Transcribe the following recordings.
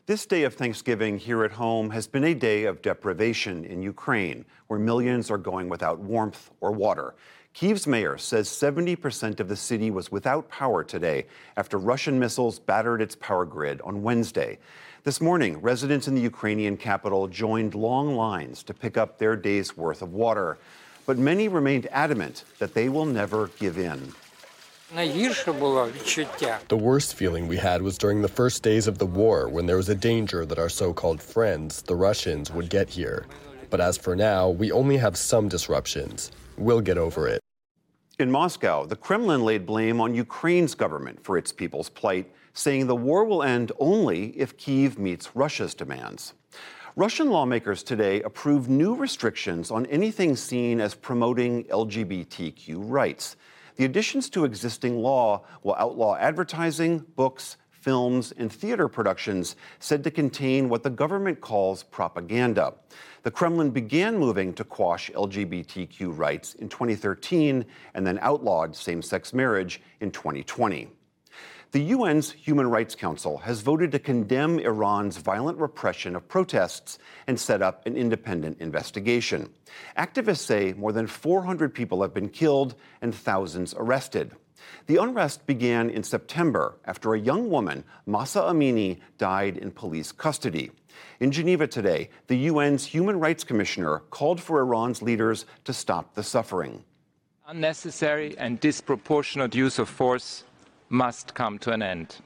This day of Thanksgiving here at home has been a day of deprivation in Ukraine, where millions are going without warmth or water. Kyiv's mayor says 70% of the city was without power today after Russian missiles battered its power grid on Wednesday. This morning, residents in the Ukrainian capital joined long lines to pick up their day's worth of water. But many remained adamant that they will never give in. The worst feeling we had was during the first days of the war, when there was a danger that our so-called friends, the Russians, would get here. But as for now, we only have some disruptions. We'll get over it. In Moscow, the Kremlin laid blame on Ukraine's government for its people's plight, saying the war will end only if Kyiv meets Russia's demands. Russian lawmakers today approved new restrictions on anything seen as promoting LGBTQ rights. The additions to existing law will outlaw advertising, books, films, and theater productions said to contain what the government calls propaganda. The Kremlin began moving to quash LGBTQ rights in 2013 and then outlawed same-sex marriage in 2020. The UN's Human Rights Council has voted to condemn Iran's violent repression of protests and set up an independent investigation. Activists say more than 400 people have been killed and thousands arrested. The unrest began in September after a young woman, Mahsa Amini, died in police custody. In Geneva today, the UN's Human Rights Commissioner called for Iran's leaders to stop the suffering. Unnecessary and disproportionate use of force must come to an end.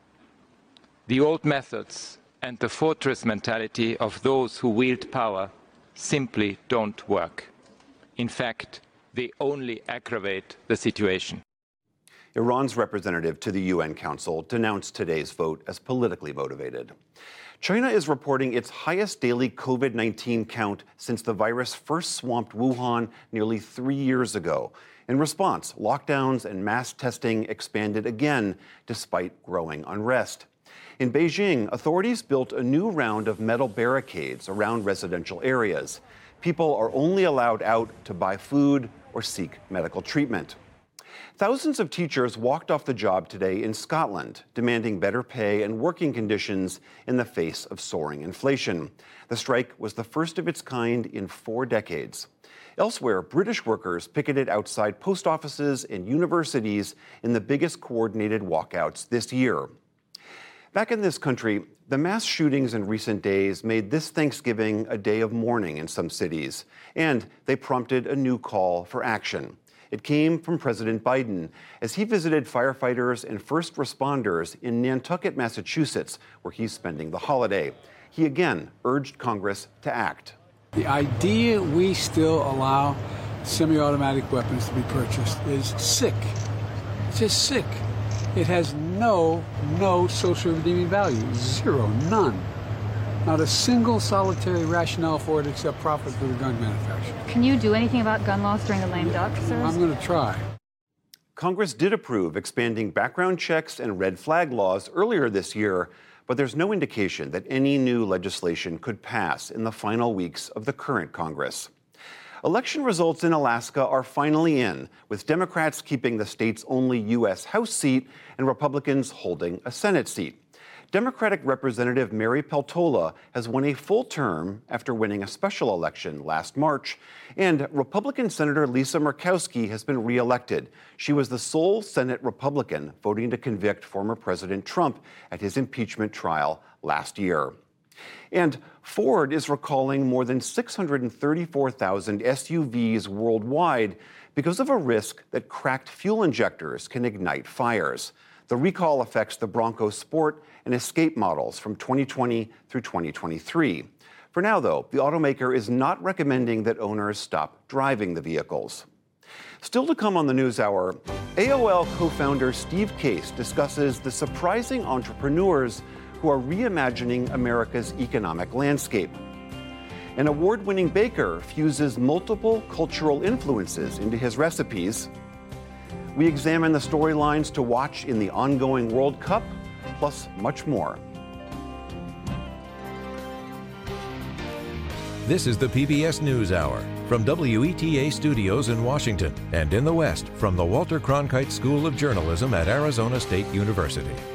The old methods and the fortress mentality of those who wield power simply don't work. In fact, they only aggravate the situation. Iran's representative to the UN Council denounced today's vote as politically motivated. China is reporting its highest daily COVID-19 count since the virus first swamped Wuhan nearly 3 years ago. In response, lockdowns and mass testing expanded again despite growing unrest. In Beijing, authorities built a new round of metal barricades around residential areas. People are only allowed out to buy food or seek medical treatment. Thousands of teachers walked off the job today in Scotland, demanding better pay and working conditions in the face of soaring inflation. The strike was the first of its kind in 4 decades. Elsewhere, British workers picketed outside post offices and universities in the biggest coordinated walkouts this year. Back in this country, the mass shootings in recent days made this Thanksgiving a day of mourning in some cities, and they prompted a new call for action. It came from President Biden as he visited firefighters and first responders in Nantucket, Massachusetts, where he's spending the holiday. He again urged Congress to act. The idea we still allow semi-automatic weapons to be purchased is sick. It's just sick. It has no social redeeming value. Zero, none. Not a single solitary rationale for it except profit for the gun manufacturer. Can you do anything about gun laws during the lame duck, sir? I'm going to try. Congress did approve expanding background checks and red flag laws earlier this year, but there's no indication that any new legislation could pass in the final weeks of the current Congress. Election results in Alaska are finally in, with Democrats keeping the state's only U.S. House seat and Republicans holding a Senate seat. Democratic Representative Mary Peltola has won a full term after winning a special election last March, and Republican Senator Lisa Murkowski has been reelected. She was the sole Senate Republican voting to convict former President Trump at his impeachment trial last year. And Ford is recalling more than 634,000 SUVs worldwide because of a risk that cracked fuel injectors can ignite fires. The recall affects the Bronco Sport and Escape models from 2020 through 2023. For now, though, the automaker is not recommending that owners stop driving the vehicles. Still to come on the NewsHour, AOL co-founder Steve Case discusses the surprising entrepreneurs who are reimagining America's economic landscape. An award-winning baker fuses multiple cultural influences into his recipes. We examine the storylines to watch in the ongoing World Cup, plus much more. This is the PBS NewsHour from WETA Studios in Washington and in the West from the Walter Cronkite School of Journalism at Arizona State University.